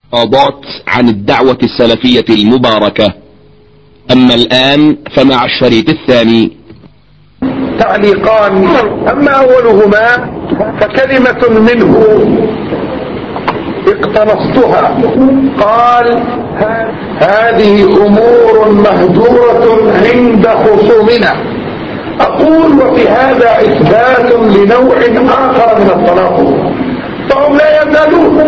محافظات عن الدعوة السلفية المباركة. أما الآن فمع الشريط الثاني. تعليقان، أما أولهما فكلمة منه اقتنصتها، قال: هذه أمور مهجورة عند خصومنا. أقول: وفي هذا إثبات لنوع آخر من التناقض، فهم لا يزالون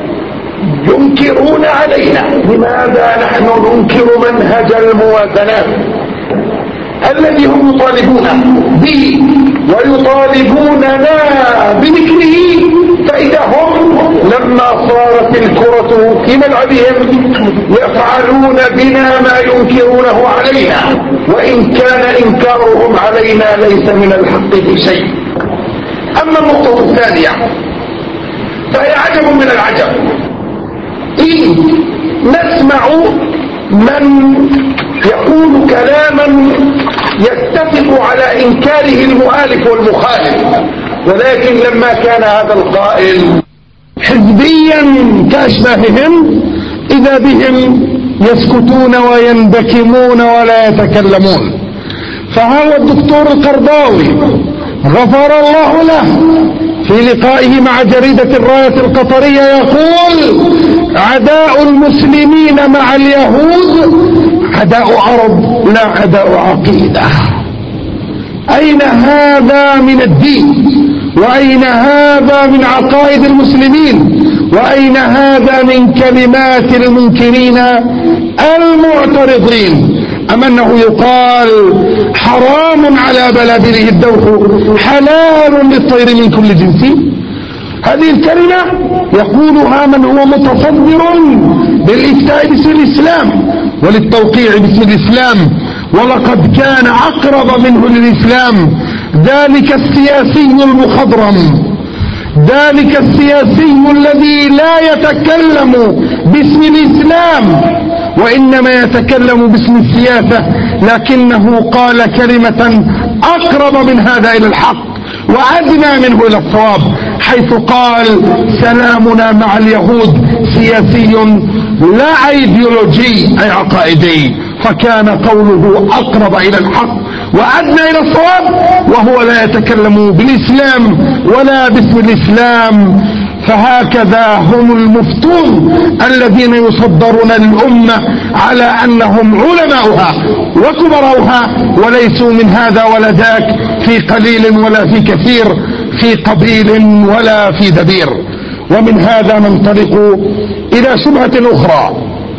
ينكرون علينا. لماذا نحن ننكر منهج الموازنات الذي هم يطالبون به ويطالبوننا بذكره، فإذا هم لما صارت الكرة في ملعبهم يفعلون بنا ما ينكرونه علينا، وإن كان إنكارهم علينا ليس من الحق في شيء. أما النقطة الثانية فهي عجب من العجب. إن نسمع من يقول كلاما يتفق على إنكاره المؤلف والمخالف، ولكن لما كان هذا القائل حزبيا كأشباههم إذا بهم يسكتون ويندكمون ولا يتكلمون. فهو الدكتور القرضاوي غفر الله له في لقائه مع جريدة الراية القطرية يقول: عداء المسلمين مع اليهود عداء أرض لا عداء عقيدة. أين هذا من الدين؟ وأين هذا من عقائد المسلمين؟ وأين هذا من كلمات المنكرين المعترضين؟ أم أنه يقال حرام على بلابله الدوخ حلال للطير من كل جنس؟ هذه الكلمة يقولها من هو متصدر بالإفتاء باسم الإسلام وللتوقيع باسم الإسلام، ولقد كان أقرب منه للإسلام ذلك السياسي المخضرم، ذلك السياسي الذي لا يتكلم باسم الإسلام وإنما يتكلم باسم السياسة، لكنه قال كلمة أقرب من هذا إلى الحق وأدنى منه إلى الصواب، حيث قال: سلامنا مع اليهود سياسي لا أيديولوجي أي عقائدي. فكان قوله أقرب إلى الحق وأدنى إلى الصواب، وهو لا يتكلم بالإسلام ولا باسم الإسلام. فهكذا هم المفتون الذين يصدرون للأمة على أنهم علماؤها وكبراؤها، وليسوا من هذا ولا ذاك، في قليل ولا في كثير، في قبيل ولا في دبير. ومن هذا ننطلق إلى شبهة أخرى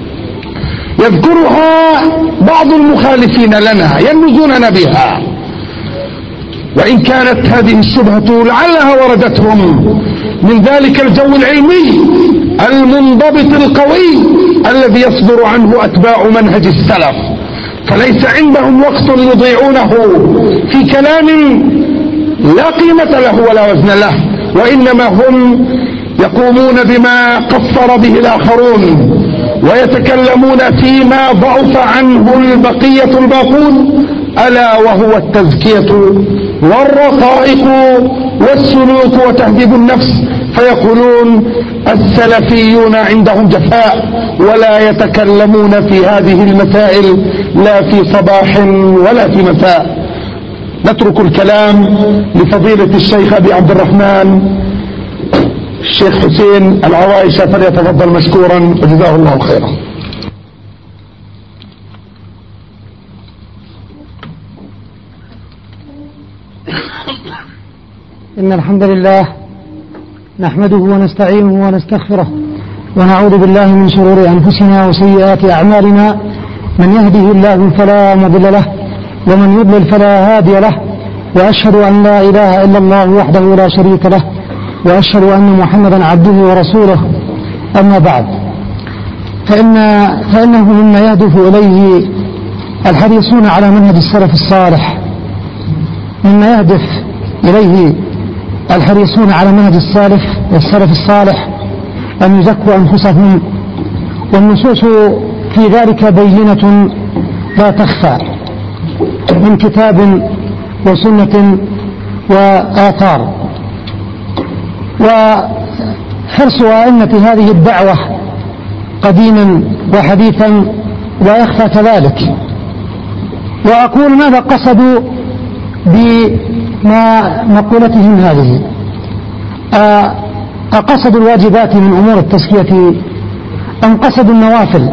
يذكرها بعض المخالفين لنا يلمزوننا بها، وإن كانت هذه الشبهة لعلها وردتهم من ذلك الجو العلمي المنضبط القوي الذي يصدر عنه أتباع منهج السلف، فليس عندهم وقت يضيعونه في كلام لا قيمة له ولا وزن له، وإنما هم يقومون بما قصر به الآخرون ويتكلمون فيما ضعف عنه البقية الباقون، ألا وهو التزكية والرقائق والسلوك وتهذيب النفس. فيقولون السلفيون عندهم جفاء ولا يتكلمون في هذه المسائل لا في صباح ولا في مساء. نترك الكلام لفضيلة الشيخ أبي عبد الرحمن الشيخ حسين العوايشة، فليتفضل مشكورا وجزاه الله خيرا. إن الحمد لله نحمده ونستعينه ونستغفره ونعوذ بالله من شرور أنفسنا وسيئات أعمالنا، من يهده الله فلا مضل له ومن يضلل فلا هادي له، وأشهد أن لا إله إلا الله وحده لا شريك له، وأشهد أن محمدا عبده ورسوله. أما بعد، فإنه مما يهدف إليه الحريصون على منهج السلف الصالح، مما يهدف إليه الحريصون على منهج السلف الصالح أن يزكوا أنفسهم، والنصوص في ذلك بينة لا تخفى من كتاب وسنة وآثار. وحرص أئمة هذه الدعوة قديما وحديثا لا يخفى كذلك. وأقول ماذا قصدوا بمقولتهم هذه؟ أقصدوا الواجبات من أمور التزكية أم قصدوا النوافل؟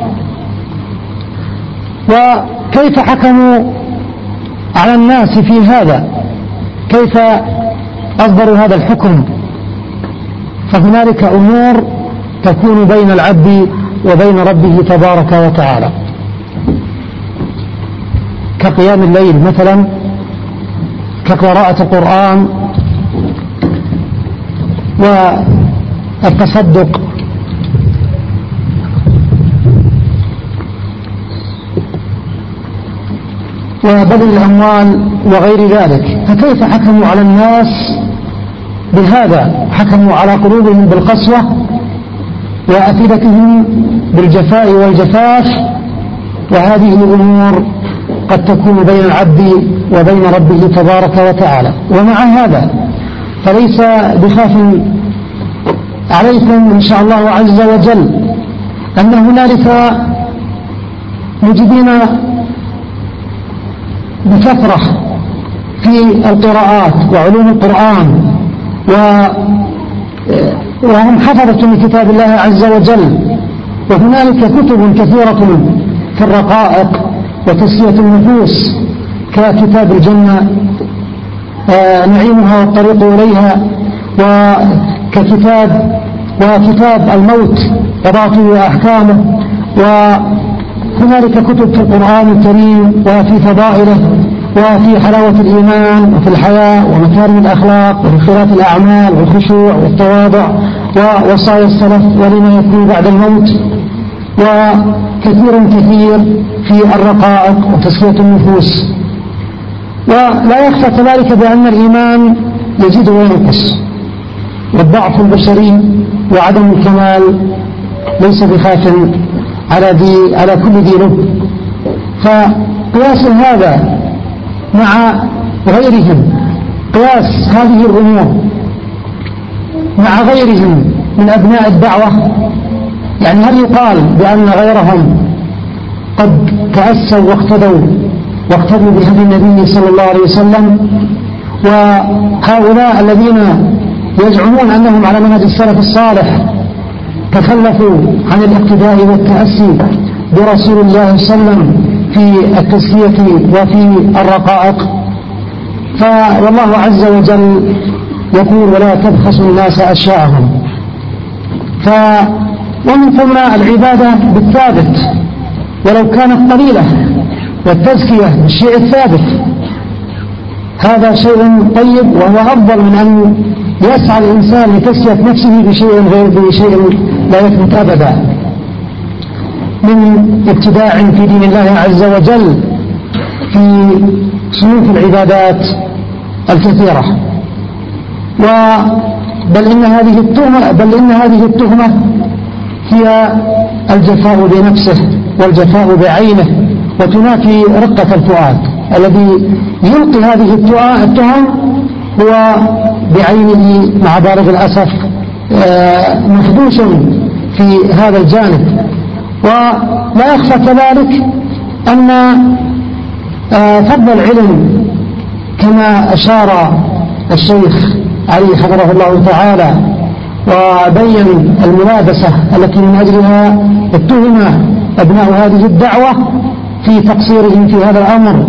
وكيف حكموا على الناس في هذا؟ كيف أصدروا هذا الحكم؟ فهنالك أمور تكون بين العبد وبين ربه تبارك وتعالى، كقيام الليل مثلا، كقراءة القرآن، والتصدق، وبذل الأموال وغير ذلك. فكيف حكموا على الناس بهذا؟ حكموا على قلوبهم بالقسوة وأفئدتهم بالجفاء والجفاف، وهذه الأمور قد تكون بين العبد وبين ربه تبارك وتعالى. ومع هذا فليس بخاف عليكم إن شاء الله عز وجل أن هنالك مجدين بكثرة في القراءات وعلوم القرآن، وهم حفظة من كتاب الله عز وجل. وهنالك كتب كثيرة في الرقائق وتزكية النفوس، ككتاب الجنة نعيمها والطريق إليها، وكتاب الموت وضعته وأحكامه. وهنالك كتب في القرآن الكريم وفي فضائله وفي حلاوة الإيمان وفي الحياة ومكارم الأخلاق وفي خيرات الأعمال والخشوع والتواضع ووصايا السلف ولما يكون بعد الموت، وكثير في الرقائق وتزكية النفوس. ولا يخفى كذلك بأن الإيمان يزيد وينقص، والضعف البشري وعدم الكمال ليس بخاف على كل ذي لب. فقياس هذا مع غيرهم، قياس هذه الأمور مع غيرهم من أبناء الدعوة، يعني هل يقال بأن غيرهم قد تأسوا واقتدوا بهدي النبي صلى الله عليه وسلم؟ وهؤلاء الذين يزعمون أنهم على منهج السلف الصالح تخلفوا عن الاقتداء والتأسي برسول الله صلى الله عليه وسلم في التزكية وفي الرقائق. فوالله عز وجل يقول: ولا تبخسوا الناس أشياءهم. ومن ثم العبادة بالثابت ولو كانت قليلة، والتزكية بالشيء الثابت، هذا شيء طيب، وهو أفضل من أن يسعى الإنسان لتزكية نفسه بشيء لا يثبت أبدا من ابتداع في دين الله عز وجل في صنوف العبادات الكثيرة. بل إن هذه التهمة هي الجفاء بنفسه والجفاء بعينه، وتنافي رقة الفؤاد. الذي يلقي هذه التهم هو بعينه مع بالغ الأسف محبوس في هذا الجانب. ولا يخفى كذلك أن فضل العلم كما أشار الشيخ علي حفظه الله تعالى وبين الملابسة التي من أجلها اتهم أبناء هذه الدعوة في تقصيرهم في هذا الأمر.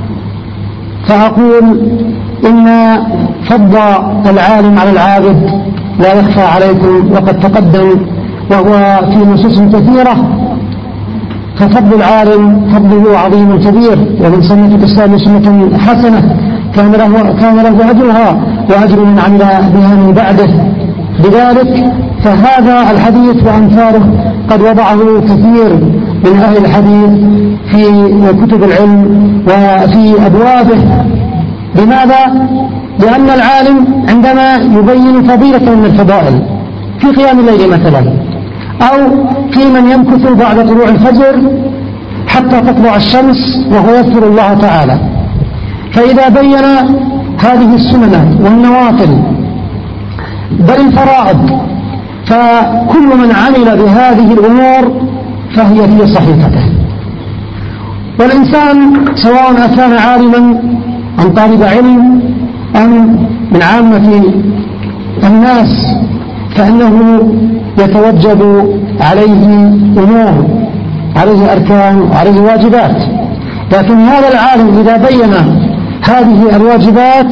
فأقول إن فضل العالم على العابد لا يخفى عليكم، وقد تقدم وهو في نصوص كثيرة. ففضل العالم فضله عظيم كبير، ومن سنة الإسلام سنة حسنة كان له أجرها وأجر من عمل بها من بعده. لذلك فهذا الحديث وأمثاله قد وضعه كثير من أهل الحديث في كتب العلم وفي أبوابه. لماذا؟ لأن العالم عندما يبين فضيلة من الفضائل في قيام الليل مثلا، أو في من يمكث بعد طلوع الفجر حتى تطلع الشمس وهو يذكر الله تعالى، فإذا بين هذه السنن والنوافل بل الفرائض فكل من عمل بهذه الأمور فهي في صحيفته. والإنسان سواء كان عالما أم طالب علم أم من عامة الناس فإنه يتوجب عليه أمور، عليه أركان وعليه واجبات. لكن هذا العالم إذا بين هذه الواجبات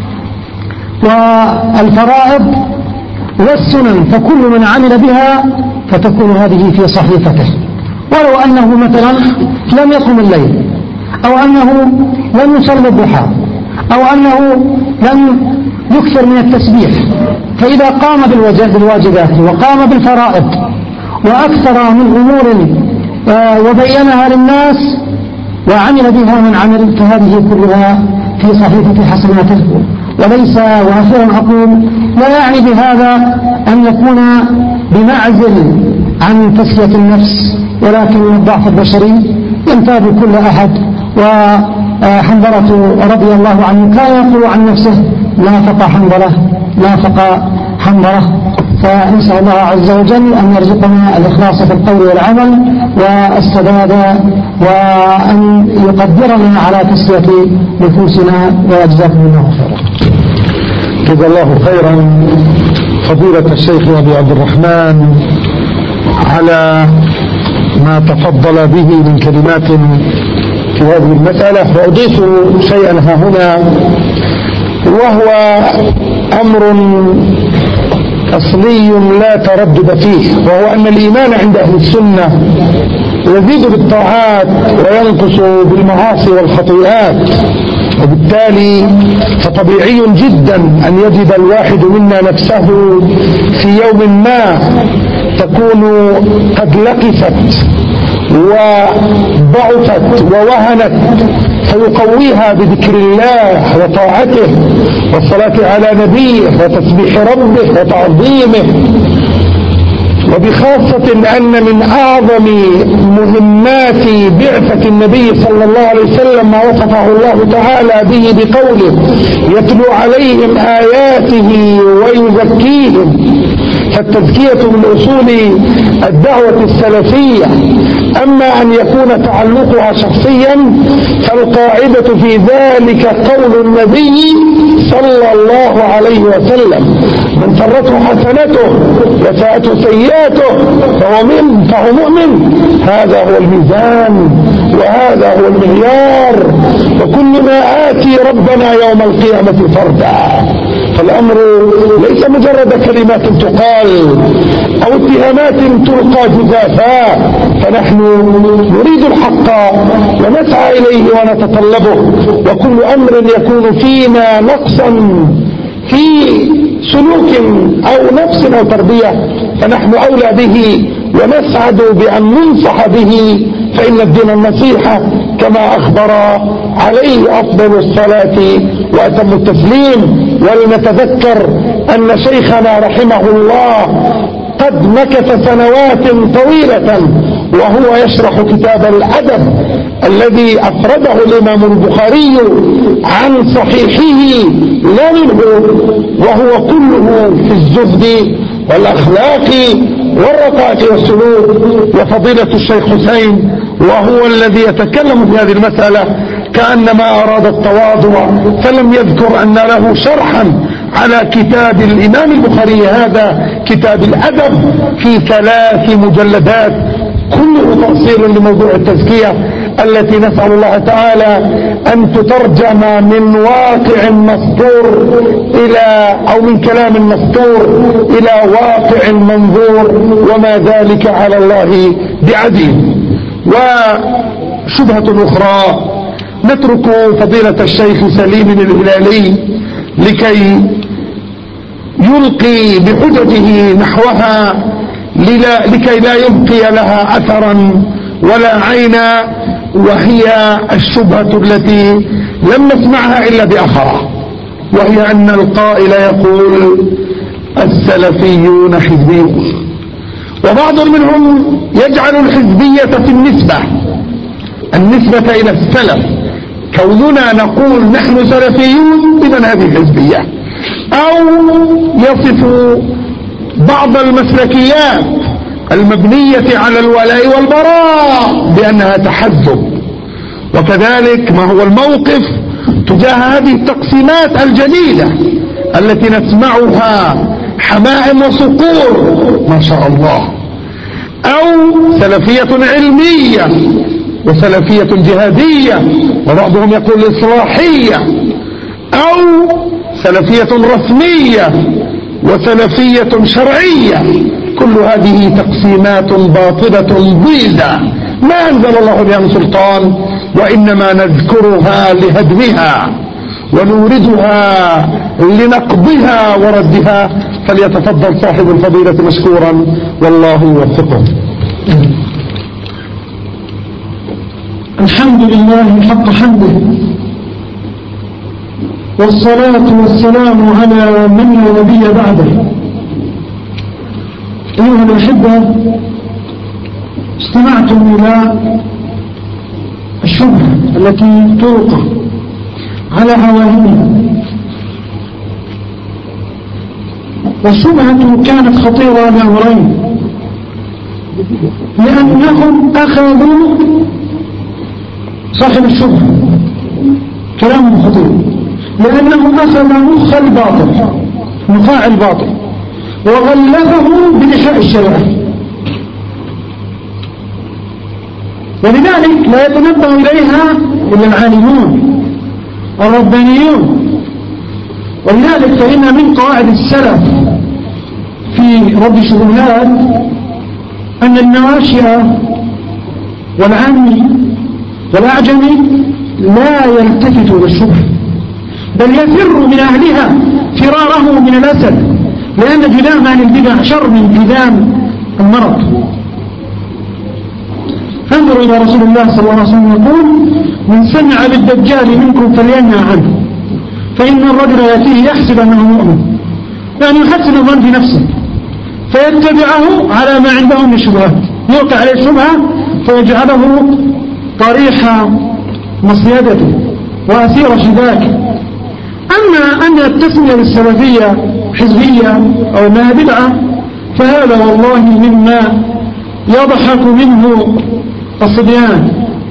والفرائض والسنن فكل من عمل بها فتكون هذه في صحيفته، ولو أنه مثلا لم يقم الليل، أو أنه لم يصلي الضحى، أو أنه لم يكثر من التسبيح، فإذا قام بالواجبات وقام بالفرائض وأكثر من أمور وبينها للناس وعمل بها من عمل فهذه كلها في صحيفة حسناته. وليس، وأخيرا أقول، لا يعني بهذا أن يكون بمعزل عن تزكية النفس، ولكن من الضعف البشري ينتاب كل أحد. وحنظلة رضي الله عنه كان يقول عن نفسه نافق حنظلة. فنسأل الله عز وجل أن يرزقنا الإخلاص في القول والعمل والسداد، وأن يقدرنا على تزكية نفوسنا، ويجزاكم الله خيرا. جزا الله خيرا فضيلة الشيخ أبي عبد الرحمن على ما تفضل به من كلمات في هذه المسألة. وأضيف شيئا ها هنا، وهو أمر أصلي لا تردد فيه، وهو أن الإيمان عند أهل السنة يزيد بالطاعات وينقص بالمعاصي والخطيئات، وبالتالي فطبيعي جدا أن يجد الواحد منا نفسه في يوم ما تكون قد لقفت وضعفت ووهنت، فيقويها بذكر الله وطاعته والصلاة على نبيه وتسبيح ربه وتعظيمه. وبخاصة أن من أعظم مهمات بعثة النبي صلى الله عليه وسلم ما وصفه الله تعالى به بقوله يتلو عليهم آياته ويزكيهم، فالتزكية من أصول الدعوة السلفية. أما أن يكون تعلقها شخصيا فالقاعدة في ذلك قول النبي صلى الله عليه وسلم: من سرته حسنته وساءته سيئاته فهو مؤمن. هذا هو الميزان وهذا هو المعيار، وكلنا آتي ربنا يوم القيامة فردا. فالأمر ليس مجرد كلمات تقال أو اتهامات تلقى جزافا، فنحن نريد الحق ونسعى إليه ونتطلبه. وكل أمر يكون فينا نقصا في سلوك أو نفس أو تربية فنحن أولى به ونسعد بأن ننصح به، فإن الدين النصيحة كما أخبر عليه أفضل الصلاة وأتم التسليم. ولنتذكر أن شيخنا رحمه الله قد مكث سنوات طويلة وهو يشرح كتاب الأدب الذي أفرده الإمام البخاري عن صحيحه لا منه، وهو كله في الزهد والأخلاق والرقائق والسلوك. وفضيلة الشيخ حسين وهو الذي يتكلم في هذه المسألة كأنما أراد التواضع، فلم يذكر أن له شرحا على كتاب الإمام البخاري هذا كتاب الأدب في 3 مجلدات كله تأصيل لموضوع التزكية، التي نسأل الله تعالى أن تترجم من واقع مسطور إلى أو من كلام مسطور إلى واقع منظور، وما ذلك على الله بعزيز. وشبهة أخرى، نترك فضيلة الشيخ سليم الهلالي لكي يلقي بحججه نحوها لكي لا يبقي لها أثرا ولا عينا، وهي الشبهة التي لم نسمعها إلا بأخرى، وهي أن القائل يقول السلفيون حزبيون، وبعض منهم يجعل الحزبية في النسبة إلى السلف، كوننا نقول نحن سلفيون إذن هذه حزبية، أو يصف بعض المسلكيات المبنية على الولاء والبراء بأنها تحزب، وكذلك ما هو الموقف تجاه هذه التقسيمات الجديدة التي نسمعها حمائم وصقور ما شاء الله، أو سلفية علمية وسلفية جهادية وبعضهم يقول إصلاحية، أو سلفية رسمية وسلفية شرعية. كل هذه تقسيمات باطلة ضيزة ما أنزل الله بها من سلطان، وإنما نذكرها لهدمها ونوردها لنقضها وردها. فليتفضل صاحب الفضيلة مشكورا والله يوفقه. الحمد لله حق حمده، والصلاة والسلام على من لا نبي بعده. أيها الأحبة، استمعتم إلى الشبهة التي توقع على عوامها، والشبهة كانت خطيرة لأمرين: لأنهم أخذوا صاحب الشبهة كلام خطير، لأنهم أخذوا مخ الباطل، نخاع الباطل، وغلفه بلحاء الشريعة، ولذلك لا يتنبه إليها إلا العالمون الربانيون. ولذلك فإن من قواعد السلف في رد الشبهات أن النواشئ والعامي والأعجمي لا يلتفتوا للشبهة، بل يفر من أهلها فراره من الأسد، لأن جذام أهل البدع شر من جذام المرض. انظروا إلى رسول الله صلى الله عليه وسلم يقول: من سمع بالدجال منكم فلينهى عنه، فإن الرجل يأتيه يحسب أنه مؤمن، يعني يحسن الظن في نفسه فيتبعه على ما عنده من الشبهات، يوقع عليه الشبهة فيجعله طريح مصيدته وأسير شباكه. أما أن التسمية بالسلفية حزبية أو ما بدعة فهذا والله مما يضحك منه الصبيان.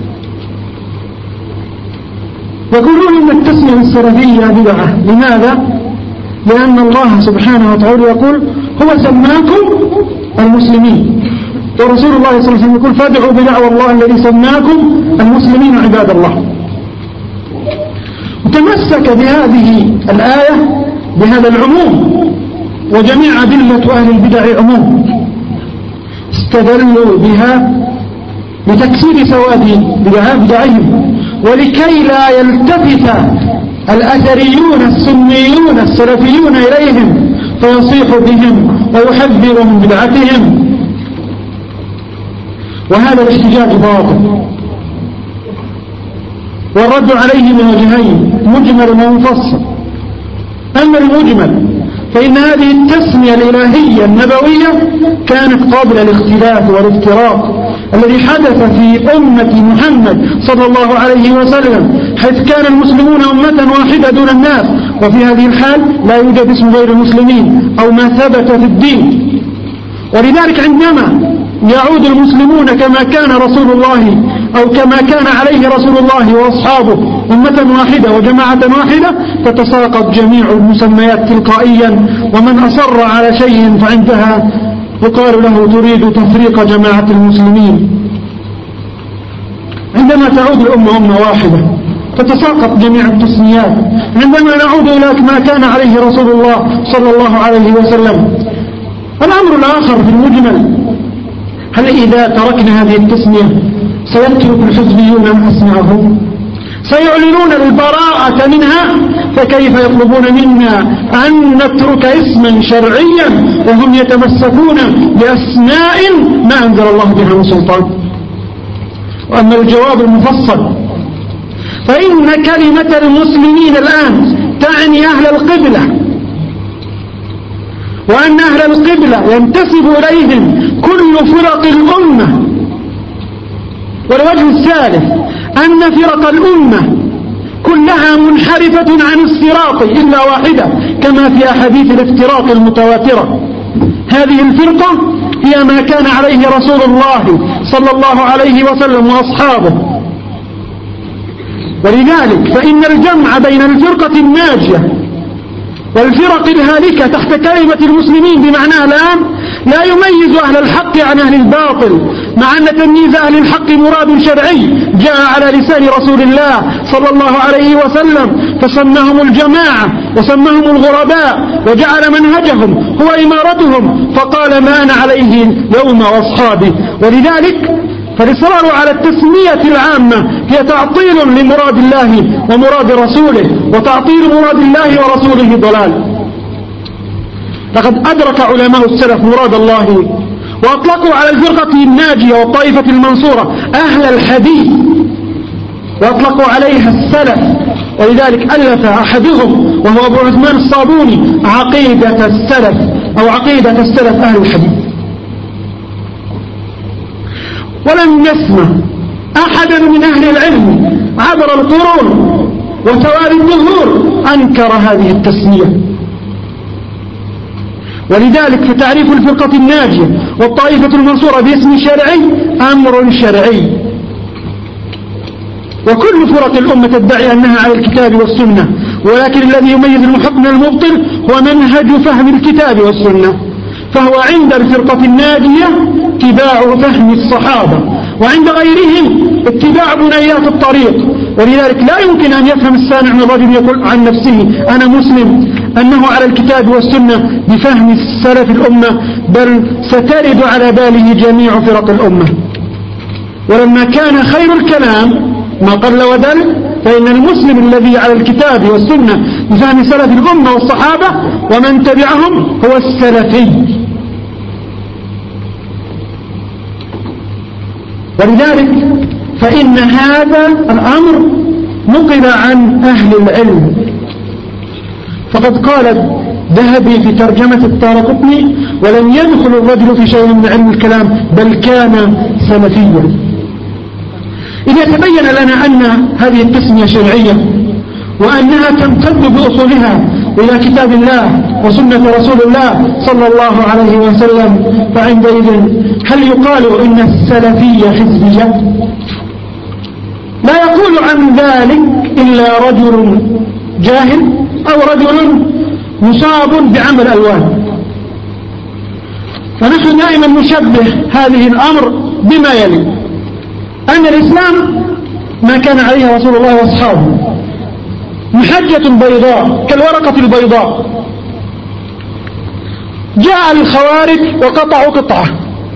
يقولون إن التسمية بالسلفية بدعة. لماذا؟ لأن الله سبحانه وتعالى يقول: هو سماكم المسلمين، ورسول الله صلى الله عليه وسلم يقول: فادعوا بدعوى الله الذي سماكم المسلمين عباد الله. وتمسك بهذه الآية بهذا العموم، وجميع أدلة أهل البدع عموم، استدلوا بها لتكسير سواد بدعهم، ولكي لا يلتفت الأثريون السنيون السلفيون إليهم فيصيح بهم ويحذر من بدعتهم. وهذا الاحتجاج باطل، والرد عليه من وجهين: مجمل ومفصل. أما المجمل فإن هذه التسمية الإلهية النبوية كانت قبل الاختلاف والافتراق الذي حدث في أمة محمد صلى الله عليه وسلم، حيث كان المسلمون أمة واحدة دون الناس، وفي هذه الحال لا يوجد اسم غير المسلمين أو ما ثبت في الدين. ولذلك عندما يعود المسلمون كما كان رسول الله أو كما كان عليه رسول الله وأصحابه أمة واحدة وجماعة واحدة، تتساقط جميع المسميات تلقائيا، ومن أصر على شيء فعندها يقال له: تريد تفريق جماعة المسلمين. عندما تعود الأمة أمة واحدة تتساقط جميع التسميات. عندما نعود إلى ما كان عليه رسول الله صلى الله عليه وسلم. الأمر الآخر في المجمل: هل إذا تركنا هذه التسمية سيترك الحزبيون أسماءهم؟ سيعلنون البراءة منها، فكيف يطلبون منا أن نترك اسما شرعيا وهم يتمسكون بأسماء ما أنزل الله بها من سلطان؟ وأما الجواب المفصل فإن كلمة المسلمين الآن تعني أهل القبلة، وأن أهل القبلة ينتسب إليهم كل فرق الأمة. والوجه الثالث أن فرق الأمة كلها منحرفة عن الصراط إلا واحدة، كما في أحاديث الافتراق المتواترة. هذه الفرقة هي ما كان عليه رسول الله صلى الله عليه وسلم وأصحابه. ولذلك فإن الجمع بين الفرقة الناجية والفرق الهالكة تحت كلمة المسلمين بمعنى الآن لا يميز أهل الحق عن أهل الباطل، مع أن تمييز أهل الحق مراد شرعي جاء على لسان رسول الله صلى الله عليه وسلم، فسماهم الجماعة وسماهم الغرباء وجعل منهجهم هو إمارتهم، فقال ما أنا عليه اليوم وأصحابي. ولذلك فالإصرار على التسمية العامة هي تعطيل لمراد الله ومراد رسوله، وتعطيل مراد الله ورسوله ضلال. لقد أدرك علماء السلف مراد الله وأطلقوا على الفرقة الناجية والطائفة المنصورة أهل الحديث، وأطلقوا عليها السلف. ولذلك ألف أحدهم وهو أبو عثمان الصابوني عقيدة السلف أو عقيدة السلف أهل الحديث. ولم يسمع أحدا من أهل العلم عبر القرون وتوالي الدهور أنكر هذه التسمية. ولذلك فتعريف الفرقة الناجية والطائفة المنصورة باسم شرعي أمر شرعي، وكل فرق الأمة تدعي أنها على الكتاب والسنة، ولكن الذي يميز المحق من المبطل هو منهج فهم الكتاب والسنة. فهو عند الفرقة الناجية اتباع فهم الصحابة، وعند غيرهم اتباع بنيات الطريق. ولذلك لا يمكن أن يفهم السامع من رجل يقول عن نفسه أنا مسلم أنه على الكتاب والسنة بفهم السلف الأمة، بل سترد على باله جميع فرق الأمة. ولما كان خير الكلام ما قل ودل، فإن المسلم الذي على الكتاب والسنة بفهم سلف الأمة والصحابة ومن تبعهم هو السلفي. ولذلك فإن هذا الأمر نقل عن أهل العلم، فقد قال الذهبي في ترجمة الدارقطني ولم يدخل الرجل في شيء من علم الكلام بل كان سلفيا. إذا تبين لنا أن هذه التسمية شرعية وأنها تمتد بأصولها إلى كتاب الله وسنة رسول الله صلى الله عليه وسلم، فعندئذ هل يقال إن السلفية حزبية؟ لا يقول عن ذلك إلا رجل جاهل أو رجل مصاب بعمل ألوان. فنحن دائما نشبه هذه الأمر بما يلي: أن الإسلام ما كان عليه رسول الله وأصحابه محجة بيضاء كالورقة البيضاء. جاء الخوارج وقطعوا قطعة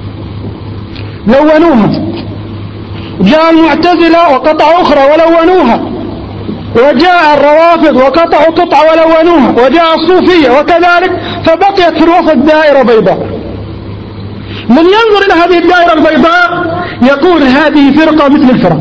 لونوها، جاء المعتزلة وقطعوا أخرى ولونوها، وجاء الروافض وقطعوا قطعة ولونوها، وجاء الصوفية وكذلك، فبقيت في الوسط دائرة بيضاء. من ينظر إلى هذه الدائرة البيضاء يقول هذه فرقة مثل الفرق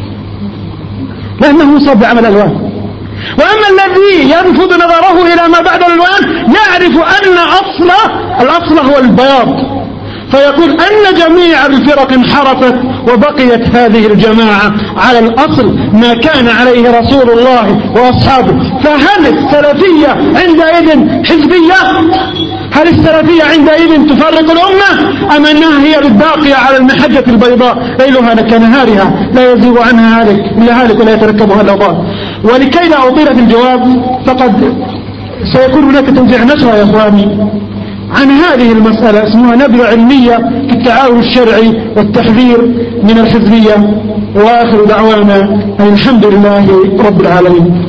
لأنه مصاب بعمل ألوان. وأما الذي ينفض نظره إلى ما بعد الألوان يعرف أن الأصل هو البياض، فيقول أن جميع الفرق انحرفت وبقيت هذه الجماعة على الأصل ما كان عليه رسول الله وأصحابه. فهل السلفية عندئذ حزبية؟ هل السلفية عندئذ تفرق الأمة أم أنها هي الباقية على المحجة البيضاء ليلها كنهارها لا يزيغ عنها هالك إلا هالك ولا يتركبها إلا ضال؟ ولكي لا أطيل في الجواب فقد سيكون هناك توزيع نشرة يا إخواني عن هذه المسألة اسمها نبذة علمية في التعاون الشرعي والتحذير من الحزبية. وآخر دعوانا أن الحمد لله رب العالمين.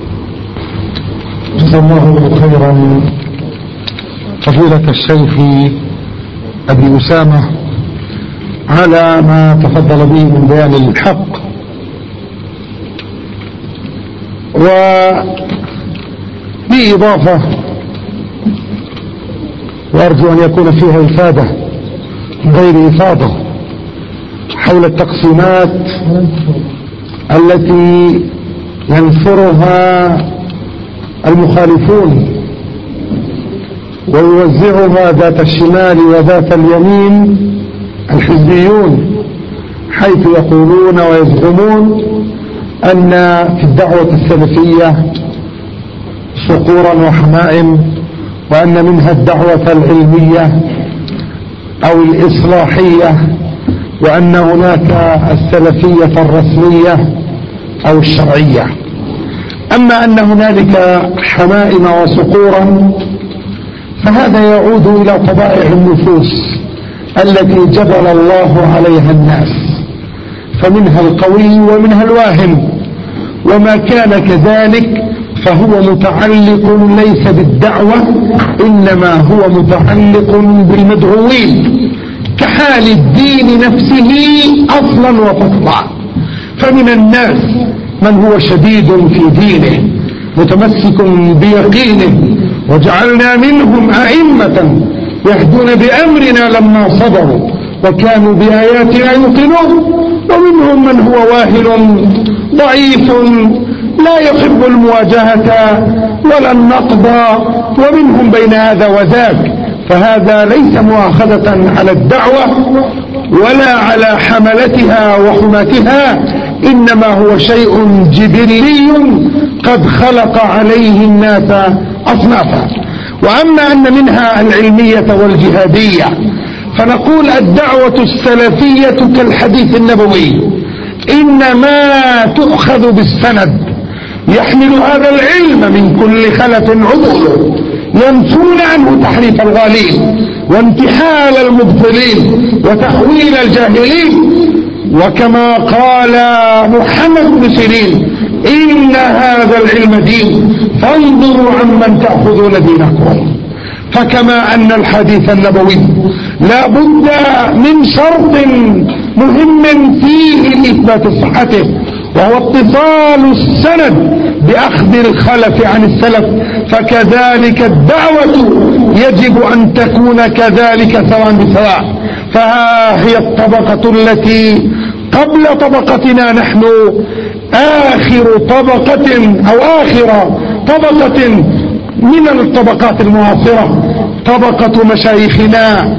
جزا الله خيرا فضيلة الشيخ أبي أسامة على ما تفضل به من بيان الحق، وبإضافة وأرجو أن يكون فيها إفادة غير إفاضة حول التقسيمات التي ينثرها المخالفون ويوزعها ذات الشمال وذات اليمين الحزبيون، حيث يقولون ويزعمون أن في الدعوة السلفية صقورا وحمائم، وأن منها الدعوة العلمية أو الإصلاحية، وأن هناك السلفية الرسمية أو الشرعية. أما أن هنالك حمائم وصقورا فهذا يعود إلى طبائع النفوس التي جبل الله عليها الناس، فمنها القوي ومنها الواهن، وما كان كذلك فهو متعلق ليس بالدعوة إنما هو متعلق بالمدعوين، كحال الدين نفسه أصلا وفصلا. فمن الناس من هو شديد في دينه متمسك بيقينه، وجعلنا منهم أئمة يهدون بأمرنا لما صبروا وكانوا بآياتنا يوقنون، ومنهم من هو واهن ضعيف لا يحب المواجهة ولا النقد، ومنهم بين هذا وذاك. فهذا ليس مؤاخذة على الدعوة ولا على حملتها وحماتها، إنما هو شيء جبلي قد خلق عليه الناس أصنافا. وأما أن منها العلمية والجهادية فنقول الدعوة السلفية كالحديث النبوي، إنما تؤخذ بالسند، يحمل هذا العلم من كل خلف عدول ينفون عنه تحريف الغالين وانتحال المبطلين وتأويل الجاهلين. وكما قال محمد بن سيرين إن هذا العلم دين فانظروا عمن تأخذون دينكم. فكما أن الحديث النبوي لا بد من شرط مهم فيه إثبات صحته، وهو اتصال السند بأخذ الخلف عن السلف، فكذلك الدعوة يجب أن تكون كذلك سواء بسواء. فها هي الطبقة التي قبل طبقتنا نحن، آخر طبقة أو آخر طبقة من الطبقات المعاصرة، طبقة مشايخنا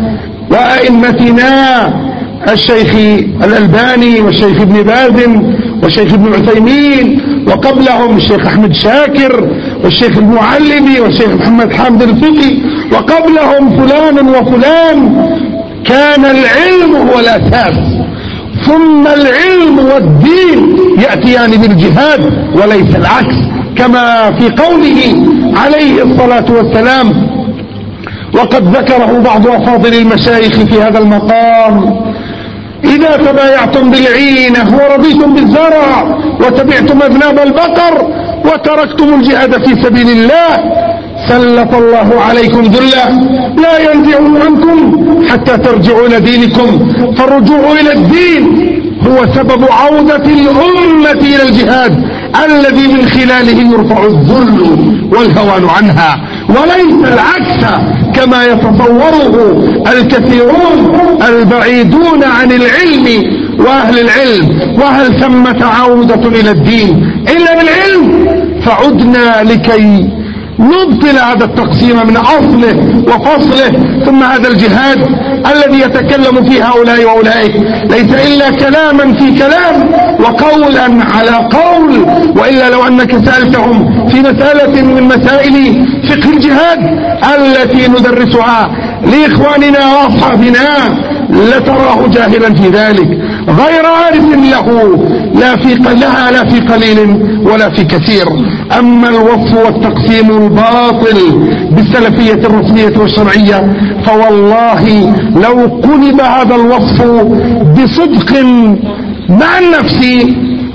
وأئمتنا الشيخ الألباني والشيخ ابن باز والشيخ ابن عثيمين، وقبلهم الشيخ أحمد شاكر والشيخ المعلمي والشيخ محمد حامد الفقي، وقبلهم فلان وفلان. كان العلم هو الأساس، ثم العلم والدين يأتيان بالجهاد وليس العكس، كما في قوله عليه الصلاة والسلام، وقد ذكره بعض أفاضل المشايخ في هذا المقام: إذا تبايعتم بالعينة ورضيتم بالزرع وتبعتم أذناب البقر وتركتم الجهاد في سبيل الله سلط الله عليكم ذلا لا ينزع عنكم حتى ترجعوا إلى دينكم. فالرجوع إلى الدين هو سبب عودة الأمة إلى الجهاد الذي من خلاله يرفع الذل والهوان عنها، وليس العكس كما يتصوره الكثيرون البعيدون عن العلم وأهل العلم. وهل ثمة عودة إلى الدين إلا بالعلم؟ فعدنا لكي نبطل هذا التقسيم من أصله وفصله. ثم هذا الجهاد الذي يتكلم فيه هؤلاء وأولئك ليس إلا كلاما في كلام وقولا على قول، وإلا لو أنك سألتهم في مسألة من مسائل فقه الجهاد التي ندرسها لإخواننا وأصحابنا لتراه جاهلا في ذلك غير عارف له لها لا في قليل ولا في كثير. أما الوصف والتقسيم الباطل بالسلفية الرسمية والشرعية فوالله لو قلب هذا الوصف بصدق مع النفس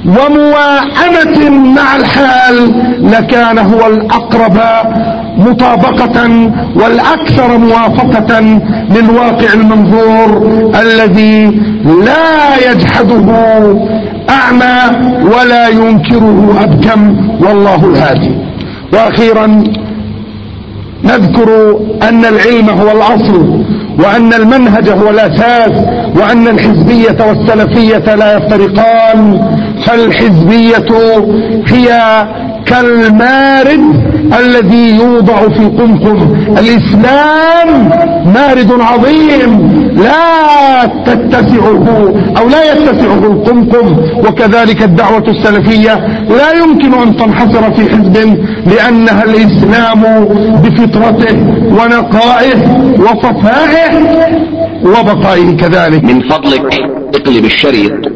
ومواءمة مع الحال لكان هو الأقرب مطابقة والأكثر موافقة للواقع المنظور الذي لا يجحده أعمى ولا ينكره أبكم، والله الهادي. وأخيرا نذكر أن العلم هو الأصل، وأن المنهج هو الأساس، وأن الحزبية والسلفية لا يفترقان. فالحزبية هي كالمارد الذي يوضع في قمقم. الإسلام مارد عظيم لا تتسعه أو لا يتسعه القمقم، وكذلك الدعوة السلفية لا يمكن أن تنحصر في حزب، لأنها الإسلام بفطرته ونقائه وصفائه وبقائه كذلك. من فضلك اقلب الشريط